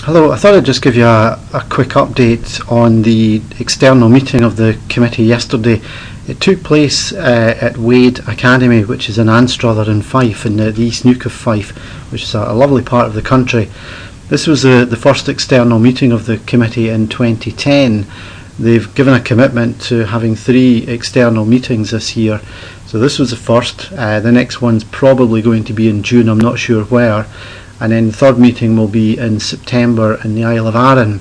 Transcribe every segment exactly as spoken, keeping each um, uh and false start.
Hello, I thought I'd just give you a, a quick update on the external meeting of the committee yesterday. It took place uh, at Wade Academy, which is in Anstruther in Fife, in the, the East Neuk of Fife, which is a, a lovely part of the country. This was uh, the first external meeting of the committee in twenty ten. They've given a commitment to having three external meetings this year. So this was the first. Uh, the next one's probably going to be in June, I'm not sure where. And then the third meeting will be in September in the Isle of Arran.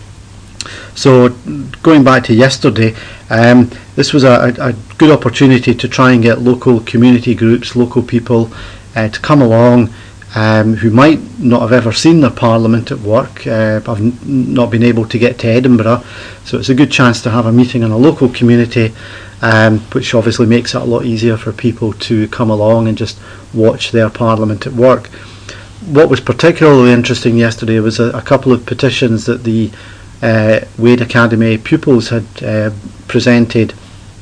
So going back to yesterday, um, this was a, a good opportunity to try and get local community groups, local people uh, to come along um, who might not have ever seen their Parliament at work, uh, have n not been able to get to Edinburgh. So it's a good chance to have a meeting in a local community, um, which obviously makes it a lot easier for people to come along and just watch their Parliament at work. What was particularly interesting yesterday was a, a couple of petitions that the uh, Wade Academy pupils had uh, presented.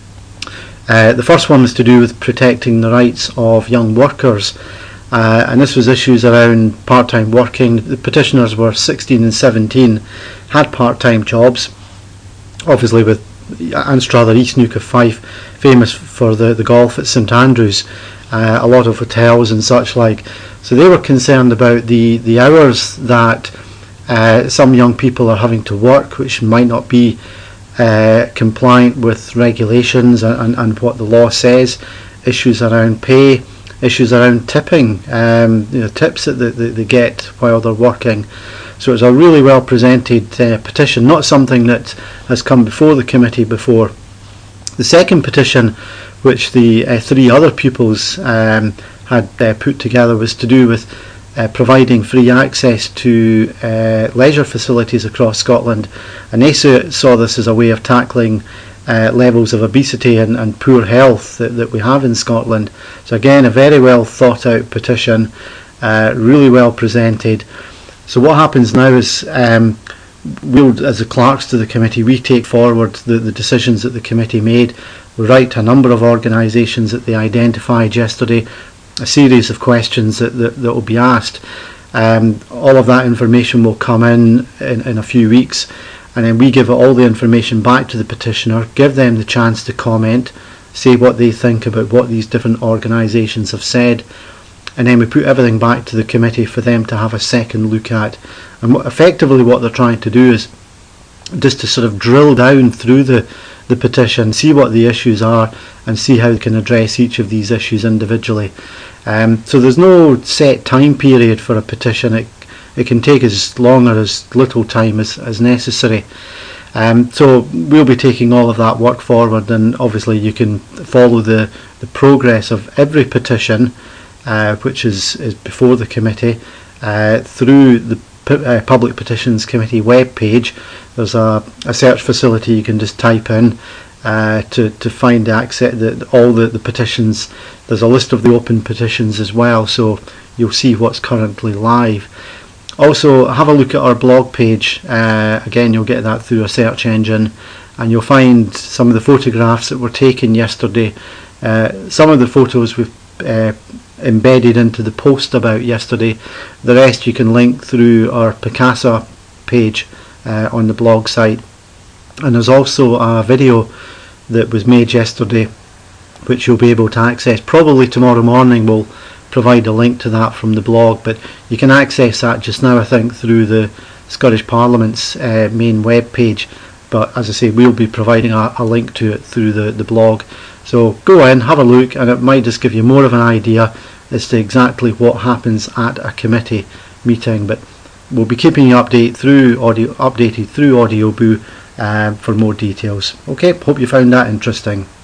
Uh, the first one was to do with protecting the rights of young workers, uh, and this was issues around part-time working. The petitioners were sixteen and seventeen, had part-time jobs, obviously with Anstruther, East Neuk of Fife, famous for the, the golf at St Andrews, uh, a lot of hotels and such like. So they were concerned about the, the hours that uh, some young people are having to work, which might not be uh, compliant with regulations and, and, and what the law says, issues around pay, issues around tipping, um, you know, tips that they, they, they get while they're working. So it's a really well presented uh, petition, not something that has come before the committee before. The second petition, which the uh, three other pupils um, had uh, put together, was to do with uh, providing free access to uh, leisure facilities across Scotland, and they saw, saw this as a way of tackling uh, levels of obesity and, and poor health that, that we have in Scotland. So again, a very well thought out petition, uh, really well presented. So what happens now is um, we'll, as the clerks to the committee, we take forward the, the decisions that the committee made. We write to a number of organisations that they identified yesterday, a series of questions that, that, that will be asked. Um, all of that information will come in, in in a few weeks, and then we give all the information back to the petitioner, give them the chance to comment, say what they think about what these different organisations have said, and then we put everything back to the committee for them to have a second look at. And what, effectively what they're trying to do is just to sort of drill down through the, the petition, see what the issues are, and see how they can address each of these issues individually. Um, so there's no set time period for a petition. It, it can take as long or as little time as, as necessary. Um, so we'll be taking all of that work forward, and obviously you can follow the, the progress of every petition, uh, which is, is before the committee, uh, through the uh, Public Petitions Committee web page. There's a, a search facility you can just type in uh, to, to find access the, all the, the petitions. There's a list of the open petitions as well, so you'll see what's currently live. Also, have a look at our blog page. Uh, again, you'll get that through a search engine, and you'll find some of the photographs that were taken yesterday. Uh, some of the photos we've uh, embedded into the post about yesterday. The rest you can link through our Picasa page uh, on the blog site. And there's also a video that was made yesterday which you'll be able to access. Probably tomorrow morning we'll provide a link to that from the blog, but you can access that just now, I think, through the Scottish Parliament's uh, main web page. But as I say, we'll be providing a, a link to it through the, the blog. So go in, have a look, and it might just give you more of an idea as to exactly what happens at a committee meeting. But we'll be keeping you update through audio, updated through Audioboo uh, for more details. Okay, hope you found that interesting.